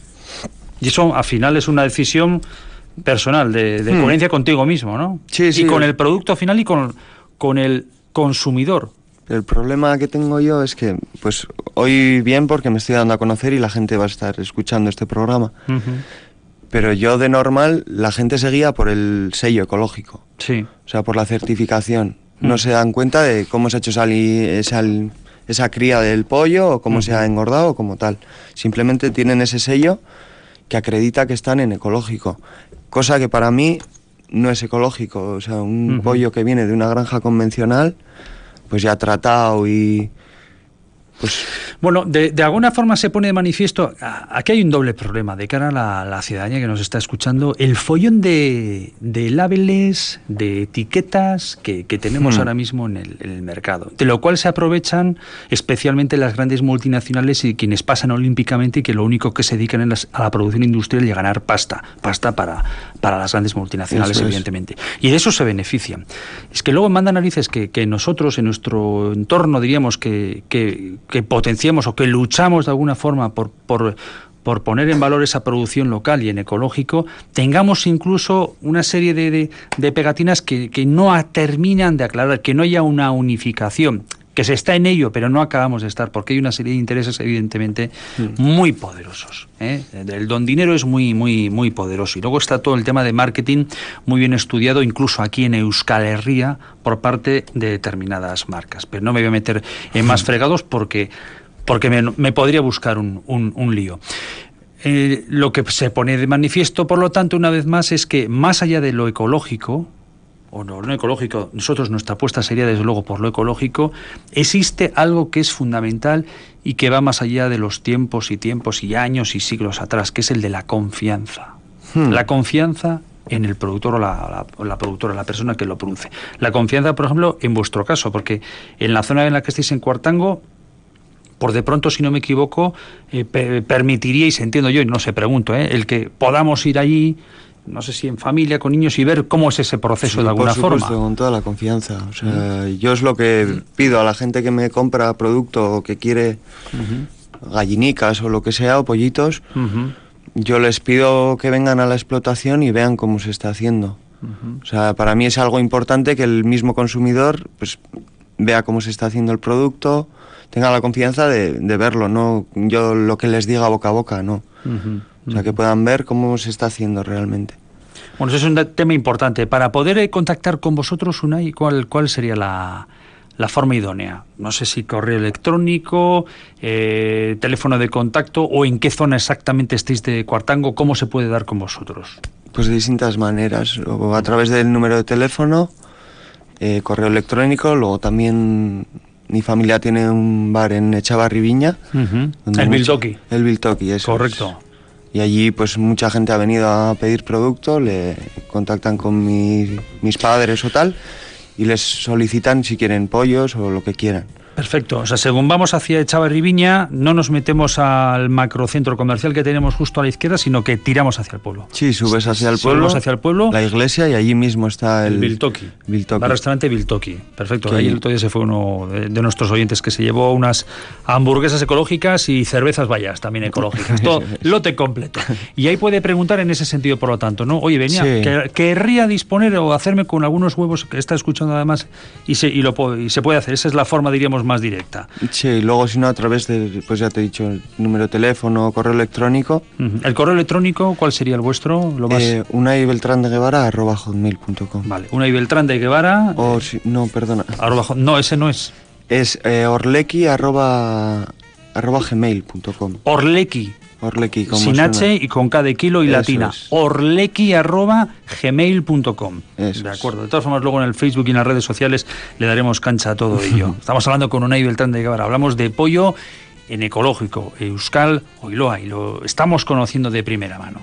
Y eso, al final, es una decisión personal, de, de mm. coherencia contigo mismo, ¿no? Sí, sí. Y con el producto final y con, con el consumidor. El problema que tengo yo es que, pues, hoy bien porque me estoy dando a conocer y la gente va a estar escuchando este programa. Uh-huh. Pero yo, de normal, la gente se guía por el sello ecológico. Sí. O sea, por la certificación. No se dan cuenta de cómo se ha hecho esa, esa, esa cría del pollo o cómo uh-huh. se ha engordado o como tal. Simplemente tienen ese sello que acredita que están en ecológico. Cosa que para mí no es ecológico. O sea, un uh-huh. pollo que viene de una granja convencional, pues ya tratado y... Pues... Bueno, de, de alguna forma se pone de manifiesto, aquí hay un doble problema de cara a la, la ciudadanía que nos está escuchando, el follón de, de lábeles, de etiquetas que, que tenemos hmm. ahora mismo en el, en el mercado, de lo cual se aprovechan especialmente las grandes multinacionales y quienes pasan olímpicamente y que lo único que se dedican es a la producción industrial y a ganar pasta, pasta para, para las grandes multinacionales, eso evidentemente. Es. Y de eso se benefician. Es que luego manda narices que, que nosotros en nuestro entorno diríamos que, que, que potenciamos o que luchamos de alguna forma por, por, por poner en valor esa producción local y en ecológico, tengamos incluso una serie de, de, de pegatinas que, que no terminan de aclarar, que no haya una unificación, que se está en ello, pero no acabamos de estar, porque hay una serie de intereses evidentemente mm. muy poderosos, ¿eh? El don dinero es muy, muy, muy poderoso. Y luego está todo el tema de marketing muy bien estudiado, incluso aquí en Euskal Herria, por parte de determinadas marcas. Pero no me voy a meter en más fregados porque... porque me, me podría buscar un, un, un lío. Eh, lo que se pone de manifiesto, por lo tanto, una vez más, es que más allá de lo ecológico, o no, no ecológico, nosotros nuestra apuesta sería desde luego por lo ecológico, existe algo que es fundamental y que va más allá de los tiempos y tiempos y años y siglos atrás, que es el de la confianza. Hmm. La confianza en el productor o la, la, la productora, la persona que lo produce. La confianza, por ejemplo, en vuestro caso, porque en la zona en la que estáis en Cuartango, por de pronto, si no me equivoco, eh, pe- permitiríais, entiendo yo, y no sé, pregunto, ¿eh? el que podamos ir allí, no sé si en familia, con niños, y ver cómo es ese proceso sí, de alguna por supuesto, forma. Con toda la confianza. O sea, uh-huh. yo es lo que pido a la gente que me compra producto o que quiere uh-huh. gallinicas o lo que sea, o pollitos, uh-huh. yo les pido que vengan a la explotación y vean cómo se está haciendo. Uh-huh. O sea, para mí es algo importante que el mismo consumidor pues vea cómo se está haciendo el producto, tenga la confianza de, de verlo, no yo lo que les diga boca a boca, no. Uh-huh, uh-huh. O sea, que puedan ver cómo se está haciendo realmente. Bueno, eso es un tema importante. Para poder contactar con vosotros, Unai, ¿cuál, cuál sería la, la forma idónea? No sé si correo electrónico, eh, teléfono de contacto, o en qué zona exactamente estéis de Cuartango, ¿cómo se puede dar con vosotros? Pues de distintas maneras, o a través del número de teléfono, eh, correo electrónico, luego también... Mi familia tiene un bar en Echavarri-Viña. Uh-huh. El Biltoki. El Biltoki, eso. Correcto. Es. Y allí pues mucha gente ha venido a pedir producto, le contactan con mi, mis padres o tal, y les solicitan si quieren pollos o lo que quieran. Perfecto. O sea, según vamos hacia Echavarri-Viña, no nos metemos al macrocentro comercial que tenemos justo a la izquierda, sino que tiramos hacia el pueblo. Sí, subes hacia el pueblo, subes hacia el pueblo, la iglesia, y allí mismo está el... El Biltoki. Biltoki. Bar restaurante Biltoki. Perfecto. ¿Qué? Ahí el otro día se fue uno de, de nuestros oyentes que se llevó unas hamburguesas ecológicas y cervezas vallas también ecológicas. Todo lote completo. Y ahí puede preguntar en ese sentido, por lo tanto, ¿no? Oye, venía, sí. que, querría disponer o hacerme con algunos huevos que está escuchando además y se, y lo, y se puede hacer. Esa es la forma, diríamos, más directa. Sí, y luego si no a través de, pues ya te he dicho, el número de teléfono, correo electrónico. Uh-huh. ¿El correo electrónico cuál sería el vuestro? Lo más... eh, unai beltrán de guevara arroba hotmail punto com. Vale, Unai Beltrán de Guevara. O si, no, perdona. Arroba, no, ese no es. Es eh, orleki arroba, arroba gmail punto com. Orleki. Orlequi, como sin suena. H y con K de kilo y Eso latina. es. Orlequi arroba gmail punto com. Eso De es. acuerdo. De todas formas, luego en el Facebook y en las redes sociales le daremos cancha a todo ello. Estamos hablando con Unai Beltrán de Guevara. Hablamos de pollo en ecológico, Euskal Oiloa, y lo estamos conociendo de primera mano.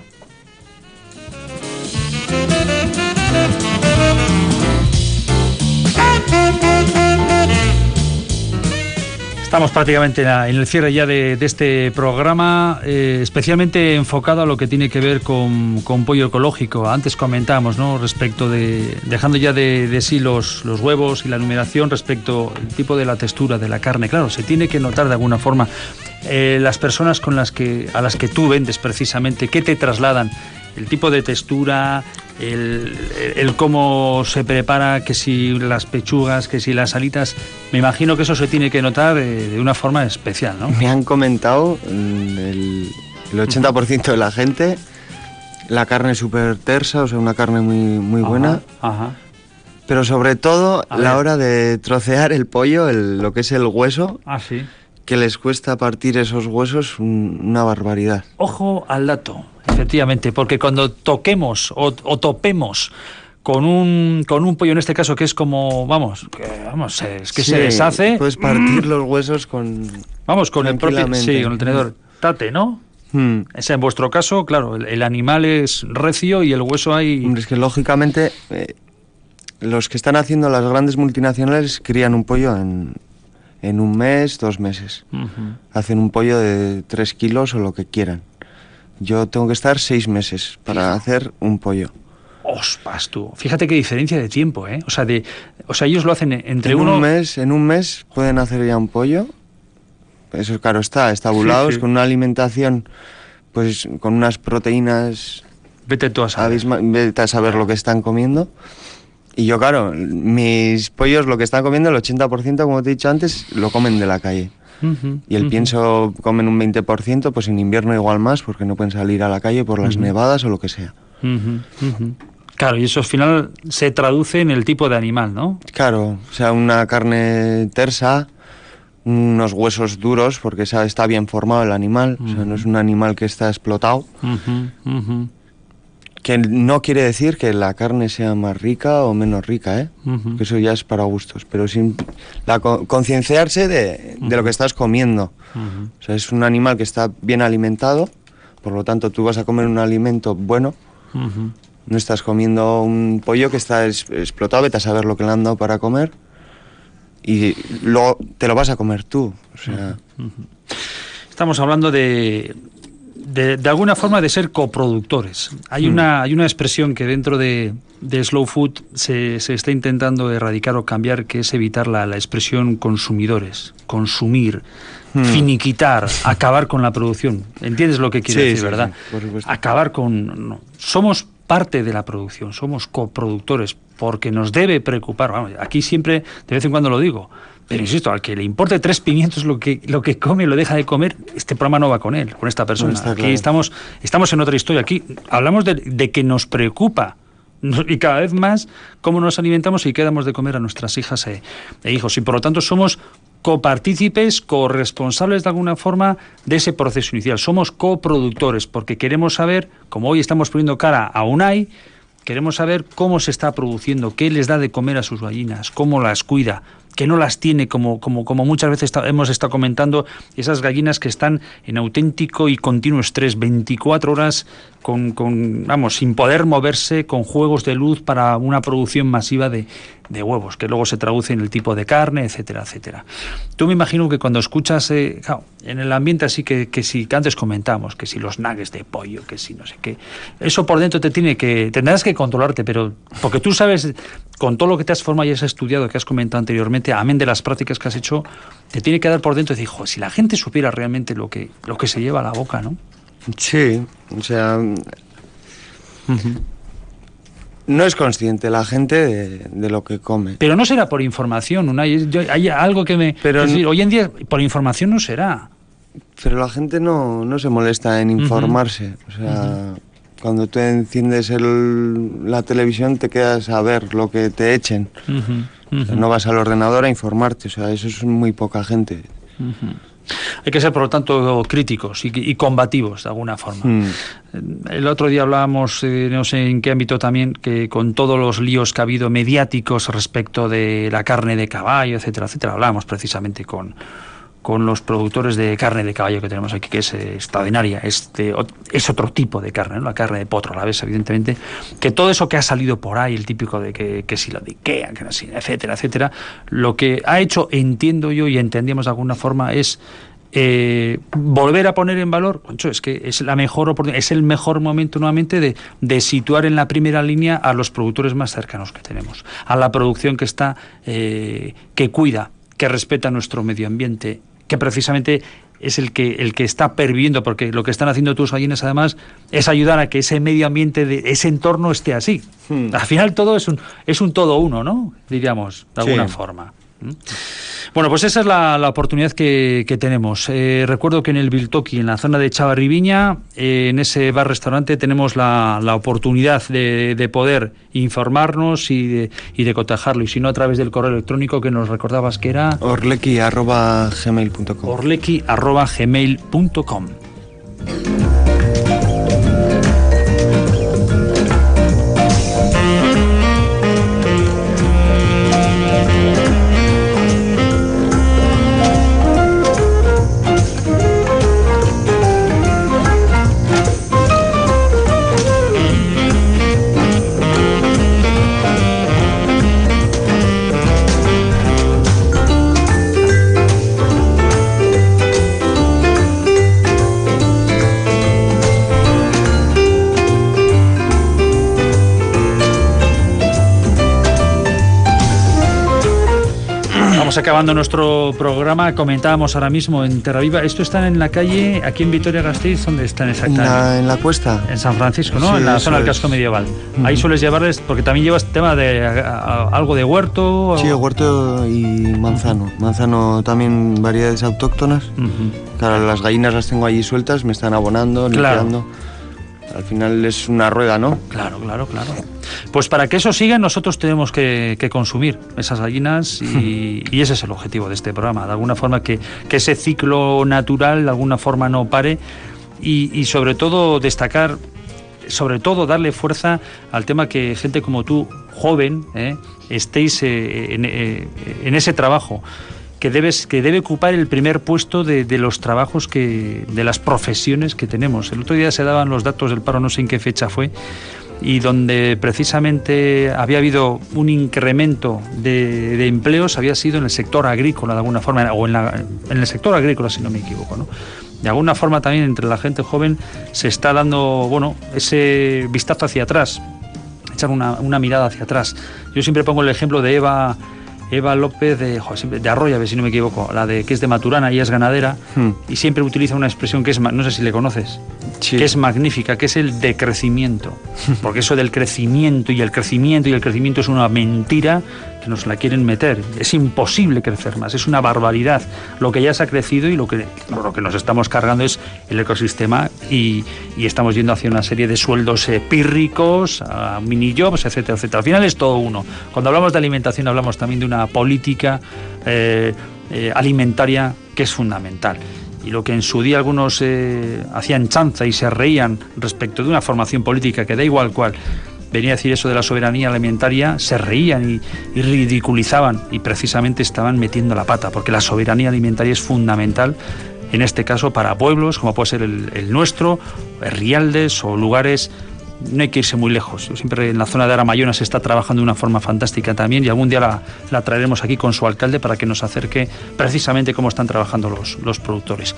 Estamos prácticamente en, la, en el cierre ya de, de este programa, eh, especialmente enfocado a lo que tiene que ver con, con pollo ecológico. Antes comentábamos, ¿no?, respecto de, dejando ya de, de sí los, los huevos y la numeración, respecto al tipo de la textura de la carne. Claro, se tiene que notar de alguna forma. Eh, las personas con las que, a las que tú vendes precisamente, ¿qué te trasladan? El tipo de textura, el, el cómo se prepara, que si las pechugas, que si las alitas. Me imagino que eso se tiene que notar de, de una forma especial, ¿no? Me han comentado el, el ochenta por ciento de la gente la carne súper tersa, o sea, una carne muy, muy buena. Ajá, ajá. Pero sobre todo A la ver. hora de trocear el pollo, el, lo que es el hueso, Ah, sí. que les cuesta partir esos huesos un- una barbaridad. Ojo al dato, efectivamente, porque cuando toquemos o, o topemos con un con un pollo, en este caso, que es como, vamos, que, vamos, es que Sí, se deshace. Puedes partir los huesos con... Vamos, con el propio, tranquilamente. sí, con el tenedor. Tate, ¿no? Hmm. O sea, en vuestro caso, claro, el, el animal es recio y el hueso hay... Hombre, es que lógicamente eh, los que están haciendo las grandes multinacionales crían un pollo en, en un mes, dos meses. Ujú. Hacen un pollo de tres kilos o lo que quieran. Yo tengo que estar seis meses para hacer un pollo. Ospas, tú. Fíjate qué diferencia de tiempo, ¿eh? O sea, de, o sea ellos lo hacen entre en uno... un mes, en un mes pueden hacer ya un pollo. Eso claro está, estabulados, sí. con una alimentación, pues con unas proteínas, Vete tú a saber. abisma- vete a saber lo que están comiendo. Y yo, claro, mis pollos lo que están comiendo, el ochenta por ciento, como te he dicho antes, lo comen de la calle. Ujú, Y el ujú. pienso comen un veinte por ciento, pues en invierno igual más, porque no pueden salir a la calle por las Ujú. nevadas o lo que sea. Ujú, ujú. Claro, y eso al final se traduce en el tipo de animal, ¿no? Claro, o sea, una carne tersa, unos huesos duros, porque sabe, está bien formado el animal, o sea, no es un animal que está explotado, Ujú, ujú, que no quiere decir que la carne sea más rica o menos rica, ¿eh? ujú. Que eso ya es para gustos, pero sin la co- concienciarse de, de lo que estás comiendo. Ujú. O sea, es un animal que está bien alimentado, por lo tanto tú vas a comer un alimento bueno, Ujú. no estás comiendo un pollo que está es- explotado, vete a saber lo que le han dado para comer y luego te lo vas a comer tú. O sea, Estamos hablando de, de, de alguna forma de ser coproductores. Hay, Mm. una, hay una expresión que dentro de, de Slow Food se, se está intentando erradicar o cambiar, que es evitar la, la expresión consumidores, consumir, Mm. finiquitar, acabar con la producción. ¿Entiendes lo que quiero Sí, decir, sí, verdad? sí, por supuesto. Acabar con... no. Somos parte de la producción, somos coproductores, porque nos debe preocupar. Vamos, aquí siempre, de vez en cuando lo digo, pero insisto, al que le importe tres pimientos lo que, lo que come, lo deja de comer, este programa no va con él, con esta persona. No, está Aquí claro. estamos, estamos en otra historia. Aquí hablamos de, de que nos preocupa, no- y cada vez más, cómo nos alimentamos y qué damos de comer a nuestras hijas e, e hijos. Y por lo tanto somos copartícipes, corresponsables de alguna forma de ese proceso inicial. Somos coproductores, porque queremos saber, como hoy estamos poniendo cara a Unai, queremos saber cómo se está produciendo, qué les da de comer a sus gallinas, cómo las cuida, que no las tiene, como, como, como muchas veces está- hemos estado comentando, esas gallinas que están en auténtico y continuo estrés, veinticuatro horas con, con, vamos, sin poder moverse, con juegos de luz para una producción masiva de, de huevos, que luego se traduce en el tipo de carne, etcétera, etcétera. Tú me imagino que cuando escuchas, eh, claro, en el ambiente así que, que si que antes comentamos, que si los nuggets de pollo, que si no sé qué, eso por dentro te tiene que, tendrás que controlarte, pero porque tú sabes, con todo lo que te has formado y has estudiado, que has comentado anteriormente, amén de las prácticas que has hecho, te tiene que dar por dentro y decir, jo, si la gente supiera realmente lo que, lo que se lleva a la boca, ¿no? sí, o sea, no es consciente la gente de, de lo que come. Pero no será por información, Unai. Yo- hay algo que me... Pero es decir, no- hoy en día, por información no será. Pero la gente no, no se molesta en informarse. O sea, cuando tú enciendes el, la televisión te quedas a ver lo que te echen. Ujú, O sea, ujú, no vas al ordenador a informarte. O sea, eso es muy poca gente. ujú. Hay que ser, por lo tanto, críticos y, y combativos, de alguna forma. Mm. El otro día hablábamos, eh, no sé en qué ámbito también, que con todos los líos que ha habido mediáticos respecto de la carne de caballo, etcétera, etcétera, hablábamos precisamente con... con los productores de carne de caballo que tenemos aquí, que es eh, extraordinaria, es, de, es otro tipo de carne, ¿no? La carne de potro, la ves, evidentemente, que todo eso que ha salido por ahí, el típico de que, que si lo de Ikea, que no sé, etcétera, etcétera, lo que ha hecho, entiendo yo, y entendíamos de alguna forma, es eh, volver a poner en valor, concho, es que es la mejor oportunidad, es el mejor momento nuevamente de, de situar en la primera línea a los productores más cercanos que tenemos, a la producción que está, eh, que cuida, que respeta nuestro medio ambiente, que precisamente es el que el que está perviviendo, porque lo que están haciendo tus gallinas además es ayudar a que ese medio ambiente, de ese entorno esté así. Hmm. Al final todo es un es un todo uno, ¿no? Diríamos, de alguna sí. forma. ¿Mm? Bueno, pues esa es la, la oportunidad que, que tenemos. Eh, recuerdo que en el Biltoki, en la zona de Chavarribiña, eh, en ese bar-restaurante tenemos la, la oportunidad de, de poder informarnos y de, y de cotejarlo, y si no a través del correo electrónico que nos recordabas que era... orleki arroba gmail punto com orleki arroba gmail punto com. Estamos acabando nuestro programa. Comentábamos ahora mismo en Terraviva. Esto está en la calle, aquí en Vitoria-Gasteiz. ¿Dónde están exactamente? En la, en la Cuesta. En San Francisco, ¿no? Sí, en la zona del casco medieval. Uh-huh. Ahí sueles llevarles, porque también llevas tema de a, a, algo de huerto. Sí, o... huerto y manzano. Manzano también, variedades autóctonas. Uh-huh. Claro, las gallinas las tengo allí sueltas, me están abonando, claro. limpiando. Al final es una rueda, ¿no? Claro, claro, claro. Pues para que eso siga, nosotros tenemos que, que consumir esas gallinas y, y ese es el objetivo de este programa. De alguna forma que, que ese ciclo natural de alguna forma no pare y, y sobre todo destacar, sobre todo darle fuerza al tema que gente como tú, joven, eh, estéis eh, en, eh, en ese trabajo. Que, debes, que debe ocupar el primer puesto de, de los trabajos, que de las profesiones que tenemos. El otro día se daban los datos del paro, no sé en qué fecha fue, y donde precisamente había habido un incremento de, de empleos, había sido en el sector agrícola de alguna forma, o en, la, en el sector agrícola si no me equivoco, ¿no? De alguna forma también entre la gente joven se está dando, bueno, ese vistazo hacia atrás, echar una, una mirada hacia atrás. Yo siempre pongo el ejemplo de Eva... Eva López de, joder, de Arroyave, si no me equivoco, la de que es de Maturana, ella es ganadera, hmm. y siempre utiliza una expresión que es, no sé si le conoces, sí. que es magnífica, que es el decrecimiento, porque eso del crecimiento y el crecimiento y el crecimiento es una mentira que nos la quieren meter. Es imposible crecer más, es una barbaridad. Lo que ya se ha crecido y lo que, lo que nos estamos cargando es el ecosistema y, y estamos yendo hacia una serie de sueldos eh, pírricos, a mini jobs, etcétera, etcétera. Al final es todo uno. Cuando hablamos de alimentación hablamos también de una política eh, eh, alimentaria que es fundamental. Y lo que en su día algunos eh, hacían chanza y se reían respecto de una formación política que da igual cuál, venía a decir eso de la soberanía alimentaria, se reían y, y ridiculizaban y precisamente estaban metiendo la pata, porque la soberanía alimentaria es fundamental, en este caso para pueblos como puede ser el, el nuestro, Rialdes o lugares. No hay que irse muy lejos. Yo siempre en la zona de Aramayona se está trabajando de una forma fantástica también y algún día la, la traeremos aquí con su alcalde para que nos acerque precisamente cómo están trabajando los, los productores.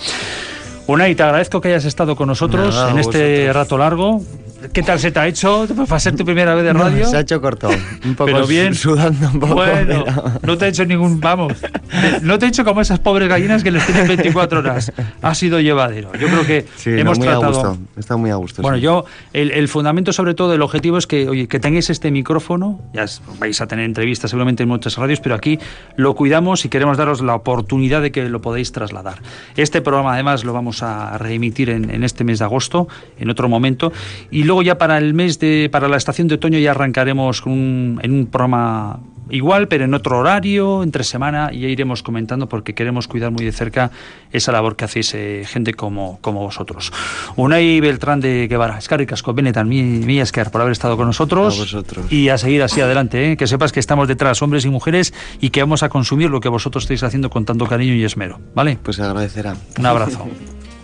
Unai, te agradezco que hayas estado con nosotros Nada, en este vosotros. rato largo. ¿Qué tal se te ha hecho? ¿Va a ser tu primera vez de radio? No, se ha hecho corto, un poco pero bien, sudando un poco. Bueno, pero... no te he hecho ningún, vamos, no te he hecho como esas pobres gallinas que les tienen veinticuatro horas. Ha sido llevadero. Yo creo que sí, hemos no, muy tratado... a gusto. Está muy a gusto. Bueno, sí. yo, el, el fundamento sobre todo, el objetivo es que, oye, que tengáis este micrófono, ya vais a tener entrevistas seguramente en muchas radios, pero aquí lo cuidamos y queremos daros la oportunidad de que lo podáis trasladar. Este programa además lo vamos a reemitir en, en este mes de agosto, en otro momento, y luego ya para el mes de, para la estación de otoño ya arrancaremos con un, en un programa igual, pero en otro horario, entre semana, y ya iremos comentando porque queremos cuidar muy de cerca esa labor que hacéis eh, gente como, como vosotros. Unai Beltrán de Guevara, eskerrik asko, benetan, mi, mi esker por haber estado con nosotros. A vosotros. Y a seguir así adelante, ¿eh? Que sepas que estamos detrás, hombres y mujeres, y que vamos a consumir lo que vosotros estáis haciendo con tanto cariño y esmero, ¿vale? Pues se agradecerá. Un abrazo.